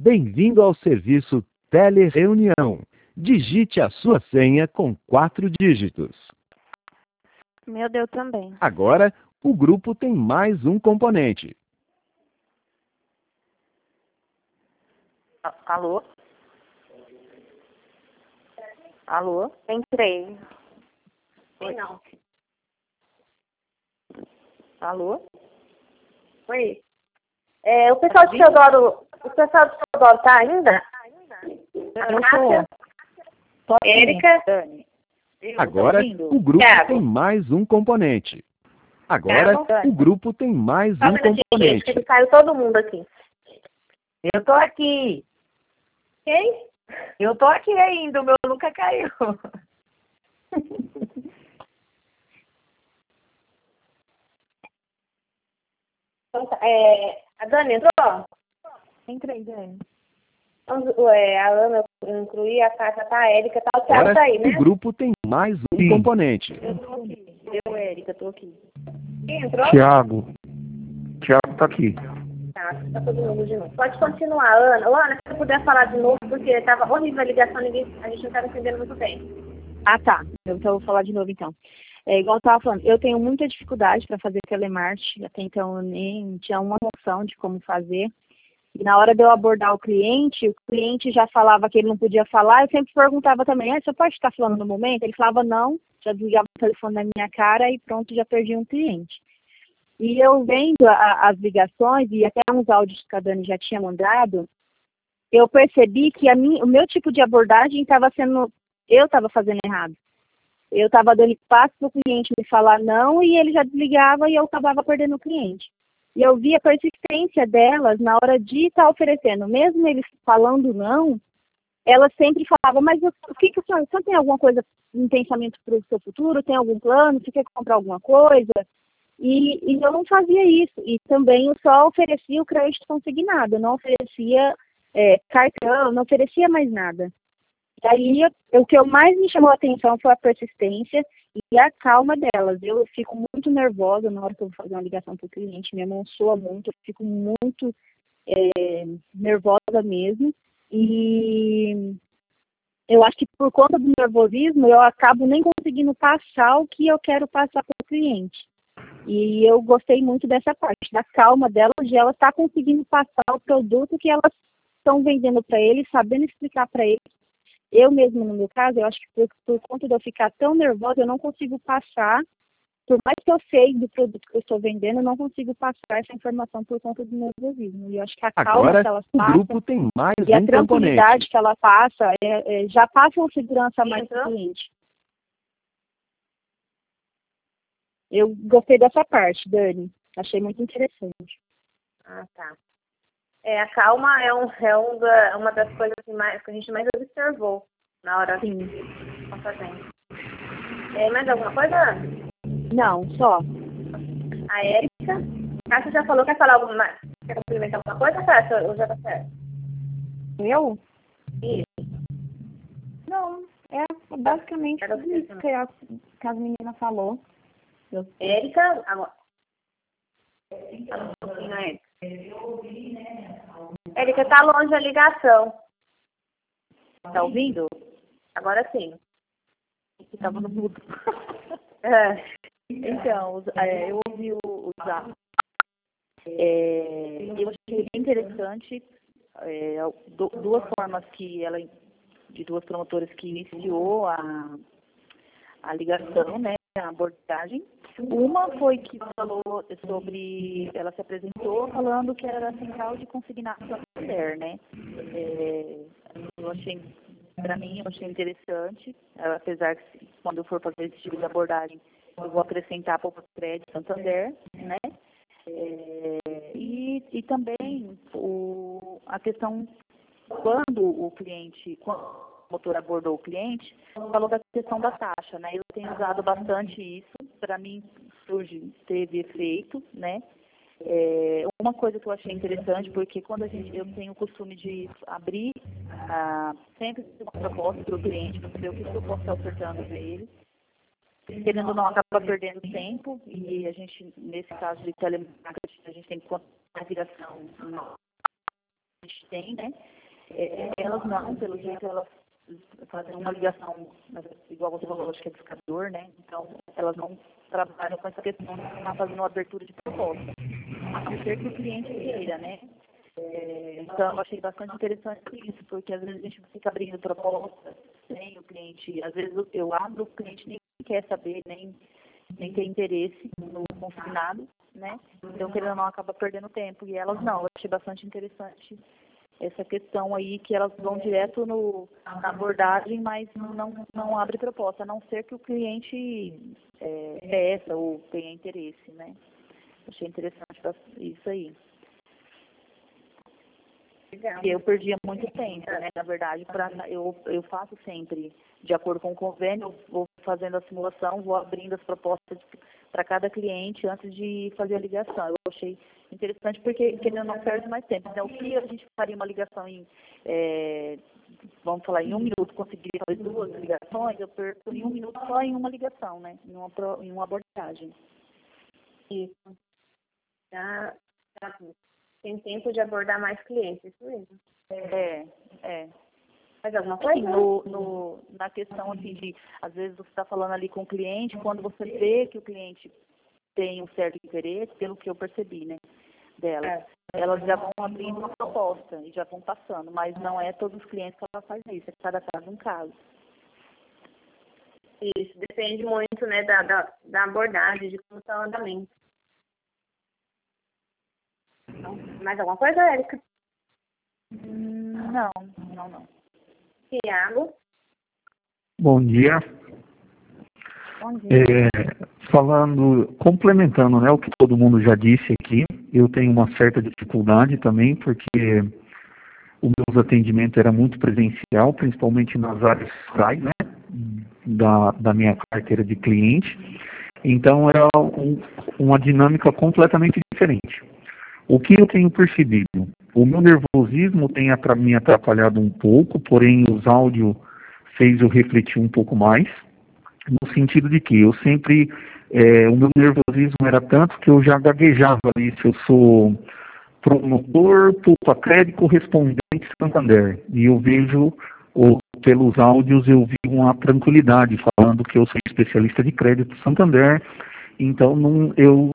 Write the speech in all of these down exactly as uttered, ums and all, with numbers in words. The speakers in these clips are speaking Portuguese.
Bem-vindo ao serviço Telereunião. Digite a sua senha com quatro dígitos. Meu Deus, também. Agora, o grupo tem mais um componente. Alô? Alô? Entrei. Oi, não. Alô? Oi. É, o pessoal de Teodoro, o pessoal de Teodoro tá ainda? Eu tô. Tô aqui, Érica? Dani. Eu, Agora, tô ouvindo? o grupo Thiago. tem mais um componente. Agora, Thiago? o grupo tem mais Só um minutinho, gente, componente. que caiu todo mundo aqui. Eu tô aqui. Quem? Eu tô aqui ainda, o meu nunca caiu. Então, tá, é, a Dani entrou? Entrei, Dani. Então, é, a Ana, eu incluí, a Cátia, tá, a Érica, tá, o Thiago Agora, tá aí, né? o grupo tem mais um Sim. componente. Eu tô aqui. Eu, Érica, tô aqui. Quem entrou? Tiago. Tiago tá aqui. Tá, tá todo mundo de novo. Pode continuar, Ana. Ô, Ana, se você puder falar de novo, porque tava horrível a ligação, ninguém, a gente não estava entendendo muito bem. Ah, tá. Eu então vou falar de novo, então. É, igual eu estava falando, eu tenho muita dificuldade para fazer telemarketing, até então eu nem tinha uma noção de como fazer. E na hora de eu abordar o cliente, o cliente já falava que ele não podia falar, eu sempre perguntava também, ah, você pode estar falando no momento? Ele falava não, já desligava o telefone na minha cara e pronto, já perdi um cliente. E eu vendo a, as ligações e até uns áudios que a Dani já tinha mandado, eu percebi que a minha, o meu tipo de abordagem estava sendo, eu estava fazendo errado. Eu estava dando espaço para o cliente me falar não e ele já desligava e eu acabava perdendo o cliente. E eu vi a persistência delas na hora de estar tá oferecendo. Mesmo eles falando não, elas sempre falavam, mas o que, que o senhor, o senhor tem alguma coisa em pensamento para o seu futuro? Tem algum plano? Você quer comprar alguma coisa? E, e eu não fazia isso. E também eu só oferecia o crédito consignado, eu não oferecia é, cartão, não oferecia mais nada. E aí, o que eu mais me chamou a atenção foi a persistência e a calma delas. Eu fico muito nervosa na hora que eu vou fazer uma ligação para o cliente, minha mão soa muito, eu fico muito é, nervosa mesmo. E eu acho que por conta do nervosismo, eu acabo nem conseguindo passar o que eu quero passar para o cliente. E eu gostei muito dessa parte, da calma delas, de elas estar conseguindo passar o produto que elas estão vendendo para eles, sabendo explicar para eles. Eu mesmo, no meu caso, eu acho que por, por conta de eu ficar tão nervosa, eu não consigo passar, por mais que eu sei do produto que eu estou vendendo, eu não consigo passar essa informação por conta do nervosismo. E eu acho que a calma Agora, que elas o passam grupo tem mais e a um tranquilidade componente. que ela passa, é, é, já passa uma segurança a mais para o cliente. Eu gostei dessa parte, Dani. Achei muito interessante. Ah, tá. É, a calma é, um, é um da, uma das coisas que, mais, que a gente mais observou na hora Sim. que tá fazendo. É, mais alguma coisa? Não, só. A Érica. A Cássia já falou, quer falar alguma mais? Quer complementar alguma coisa, Cássia? Ou já tá certo? Eu? Isso. Não, é basicamente Era tudo isso que a, que as meninas falou. Eu... Érica, agora. Fala um pouquinho, Érica. Érica, tá longe a ligação. Tá ouvindo? Agora sim. Estava no mudo. É. Então, os- é, eu ouvi o, o zap. É, eu achei bem interessante é, du- duas formas que ela, de duas promotoras que iniciou a, a ligação, né, a abordagem. Uma foi que falou sobre, ela se apresentou falando que era a central de consignação da mulher, né. É, eu achei, para mim, eu achei interessante, apesar que quando eu for fazer esse tipo de abordagem, eu vou acrescentar para o crédito Santander, né. É, e, e também o, a questão, quando o cliente, quando o motor abordou o cliente, falou da questão da taxa, né? Eu tenho usado bastante isso, para mim surge, teve efeito, né? É, uma coisa que eu achei interessante, porque quando a gente, eu tenho o costume de abrir ah, sempre uma proposta para o cliente, para saber o que eu posso estar ofertando para ele. Querendo ou não, acaba perdendo tempo e a gente, nesse caso de telemarketing, a gente tem que contar a ligação a gente tem, né? É, elas não, pelo jeito, elas fazem uma ligação, igual você falou, acho que é buscador, né? Então, elas não trabalham com essa questão de estar fazendo uma abertura de proposta, a não ser que o cliente queira, né? É, então, eu achei bastante interessante isso, porque às vezes a gente fica abrindo proposta sem o cliente, às vezes eu, eu abro, o cliente nem quer saber, nem, nem tem interesse no consignado, né? Então, querendo ou não, acaba perdendo tempo. E elas não, eu achei bastante interessante essa questão aí, que elas vão direto no, na abordagem, mas não, não abre proposta, a não ser que o cliente é, peça ou tenha interesse, né? Achei interessante isso aí. Legal. E eu perdia muito tempo, né? Na verdade, pra, eu, eu faço sempre, de acordo com o convênio, eu vou fazendo a simulação, vou abrindo as propostas para cada cliente antes de fazer a ligação. Eu achei interessante porque ele não perde mais tempo. Então, se a gente faria uma ligação em, é, vamos falar, em um minuto, conseguiria fazer duas ligações, eu perco em um minuto só em uma ligação, né? Em uma, em uma abordagem. Isso. Já, já tem tempo de abordar mais clientes, isso mesmo. É, é. Mas alguma coisa? Assim, no, no, na questão assim de, às vezes você está falando ali com o cliente, quando você vê que o cliente tem um certo interesse, pelo que eu percebi, né, delas, É. elas já vão abrindo uma proposta e já vão passando, mas não é todos os clientes que ela faz isso, é cada caso um caso. Isso, depende muito, né, da, da, da abordagem, de como está o andamento. Então, mais alguma coisa, Érica? Hum, não, não, não. Tiago? Bom dia. Bom dia. É, falando, complementando, né, o que todo mundo já disse aqui, eu tenho uma certa dificuldade também, porque o meu atendimento era muito presencial, principalmente nas áreas fiscais, né, da, da minha carteira de cliente. Então era um, uma dinâmica completamente diferente. O que eu tenho percebido? O meu nervosismo tem atra- me atrapalhado um pouco, porém os áudios fez eu refletir um pouco mais, no sentido de que eu sempre, é, o meu nervosismo era tanto que eu já gaguejava ali, se eu sou promotor, Poupa Crédito, correspondente Santander, e eu vejo, ou, pelos áudios, eu vi uma tranquilidade, falando que eu sou especialista de crédito Santander, então não, eu...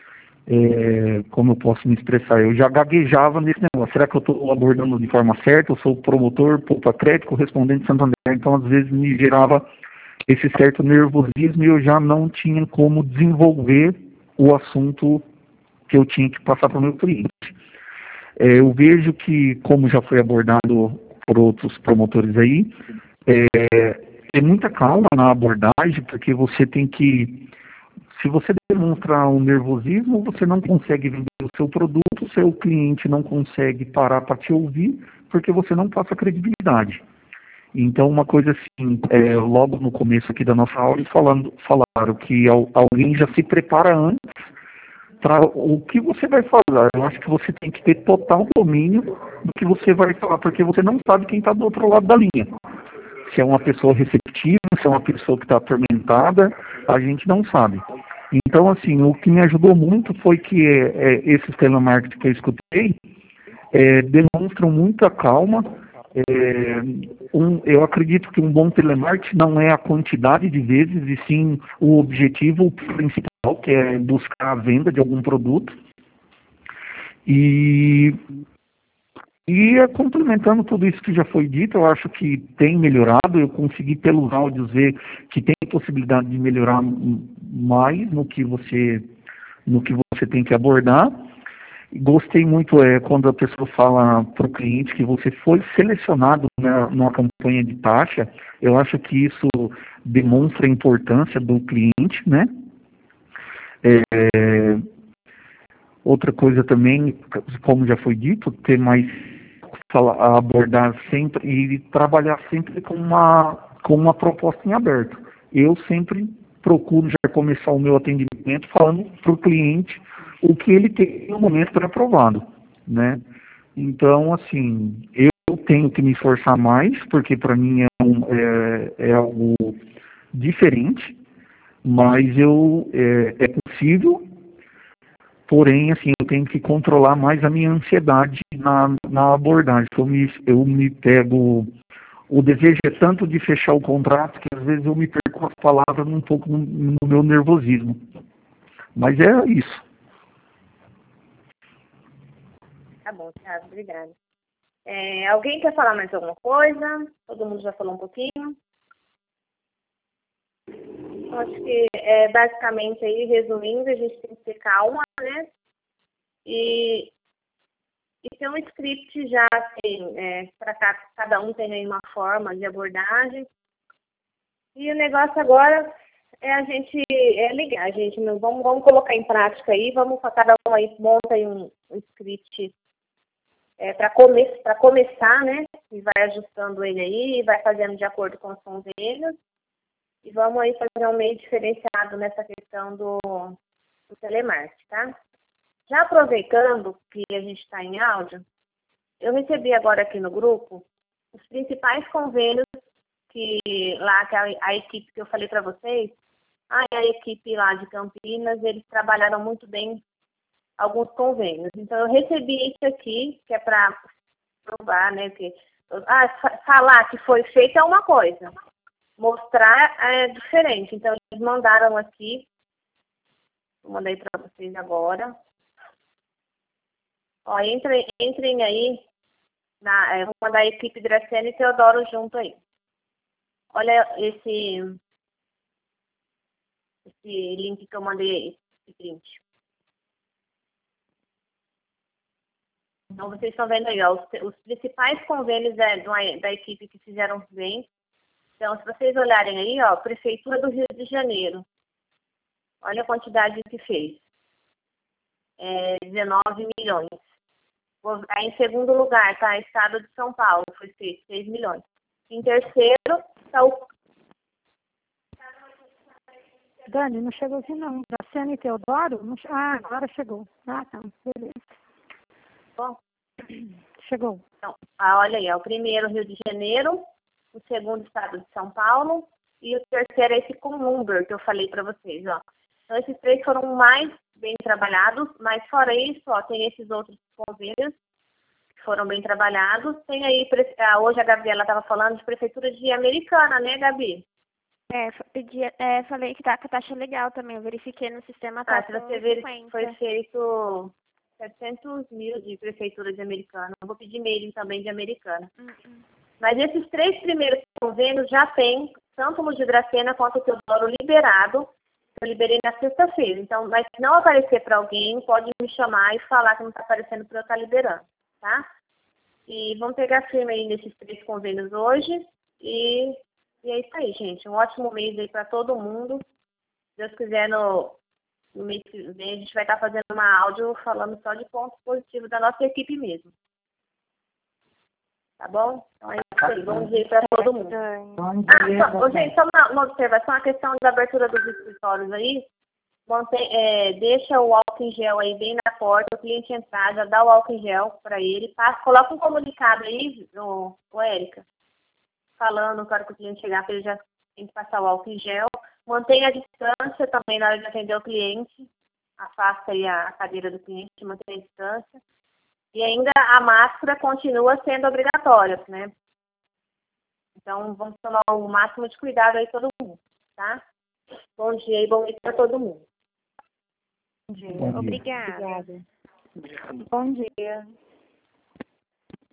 É, como eu posso me expressar, eu já gaguejava nesse negócio. Será que eu estou abordando de forma certa? Eu sou promotor, Poupa Crédito, correspondente Santander. Então, às vezes, me gerava esse certo nervosismo e eu já não tinha como desenvolver o assunto que eu tinha que passar para o meu cliente. É, eu vejo que, como já foi abordado por outros promotores aí, é, é muita calma na abordagem, porque você tem que... Se você demonstra um nervosismo, você não consegue vender o seu produto, o seu cliente não consegue parar para te ouvir, porque você não passa credibilidade. Então, uma coisa assim, é, logo no começo aqui da nossa aula, falando, falaram que alguém já se prepara antes para o que você vai falar. Eu acho que você tem que ter total domínio do que você vai falar, porque você não sabe quem está do outro lado da linha. Se é uma pessoa receptiva, se é uma pessoa que está atormentada, a gente não sabe. Então, assim, o que me ajudou muito foi que é, esses telemarketing que eu escutei é, demonstram muita calma. É, um, eu acredito que um bom telemarketing não é a quantidade de vezes, e sim o objetivo principal, que é buscar a venda de algum produto. E... E complementando tudo isso que já foi dito, eu acho que tem melhorado, eu consegui pelos áudios ver que tem possibilidade de melhorar mais no que você, no que você tem que abordar. Gostei muito é, quando a pessoa fala para o cliente que você foi selecionado na, numa campanha de taxa. Eu acho que isso demonstra a importância do cliente, né? É, outra coisa também, como já foi dito, ter mais abordar sempre e trabalhar sempre com uma, com uma proposta em aberto. Eu sempre procuro já começar o meu atendimento falando para o cliente o que ele tem no momento pré-aprovado, né? Então, assim, eu tenho que me esforçar mais, porque para mim é, um, é, é algo diferente, mas eu, é, é possível. porém, assim, eu tenho que controlar mais a minha ansiedade na, na abordagem. Eu me, eu me pego... O desejo é tanto de fechar o contrato que às vezes eu me perco as palavras um pouco no, no meu nervosismo. Mas é isso. Tá bom, Thiago, obrigada. É, alguém quer falar mais alguma coisa? Todo mundo já falou um pouquinho? Eu acho que, é, basicamente, aí, resumindo, a gente tem que ter calma, né? E, e ter um script já, assim, é, para cada um ter aí uma forma de abordagem. E o negócio agora é a gente é ligar, gente. Vamos, vamos colocar em prática aí, vamos cada um aí, monta aí um, um script é, para come, para começar, né? E vai ajustando ele aí, vai fazendo de acordo com os convênios. E vamos aí fazer um meio diferenciado nessa questão do, do telemarketing, tá? Já aproveitando que a gente está em áudio, eu recebi agora aqui no grupo os principais convênios que lá, que a, a equipe que eu falei para vocês, a, a equipe lá de Campinas, eles trabalharam muito bem alguns convênios. Então, eu recebi isso aqui, que é para provar, né, que ah, falar que foi feito é uma coisa, mostrar é diferente. Então, eles mandaram aqui, eu mandei para vocês agora. Ó, entrem, entrem aí, na, eu vou mandar a equipe Graciane e Teodoro junto aí. Olha esse, esse link que eu mandei aí, esse print. Então, vocês estão vendo aí, ó, os, os principais convênios da, da equipe que fizeram bem. Então, se vocês olharem aí, ó, Prefeitura do Rio de Janeiro. Olha a quantidade que fez. É, dezenove milhões. Aí, em segundo lugar, tá? Estado de São Paulo, foi feito seis milhões. Em terceiro, tá o... Dani, não chegou aqui não. Graciane e Teodoro? Não... Ah, agora chegou. Ah, tá. Beleza. Bom, chegou. Então, ah, olha aí, ó, o primeiro Rio de Janeiro, o segundo Estado de São Paulo e o terceiro é esse Columber que eu falei para vocês, ó. Então, esses três foram mais bem trabalhados, mas fora isso, ó, tem esses outros convênios que foram bem trabalhados. Tem aí, hoje a Gabriela estava falando de Prefeitura de Americana, né, Gabi? É, pedi, é, falei que tá com a taxa legal também, eu verifiquei no sistema, tá ah, se você ver, foi feito setecentos mil de Prefeitura de Americana. Eu vou pedir mailing também de Americana. Uh-uh. Mas esses três primeiros convênios já tem, tanto o de Dracena quanto o Teodoro liberado. Eu liberei na sexta-feira. Então, mas se não aparecer para alguém, pode me chamar e falar que não está aparecendo para eu estar liberando, tá? E vamos pegar firme aí nesses três convênios hoje. E, e é isso aí, gente. Um ótimo mês aí para todo mundo. Se Deus quiser, no, no mês que vem, a gente vai estar fazendo uma áudio falando só de pontos positivos da nossa equipe mesmo. Tá bom? Então é isso aí. Bom dia para todo mundo. Ah, só, gente, só uma, uma observação, a questão da abertura dos escritórios aí. Mantém, é, deixa o álcool em gel aí bem na porta, o cliente entrar, já dá o álcool em gel para ele. Passa, coloca um comunicado aí, o, o Érica, falando para que o cliente chegar, para ele já tem que passar o álcool em gel. Mantenha a distância também na hora de atender o cliente. Afasta aí a cadeira do cliente, mantenha a distância. E ainda a máscara continua sendo obrigatória, né? Então, vamos tomar o máximo de cuidado aí todo mundo, tá? Bom dia e bom dia para todo mundo. Bom dia. Obrigada. Obrigada. Bom dia.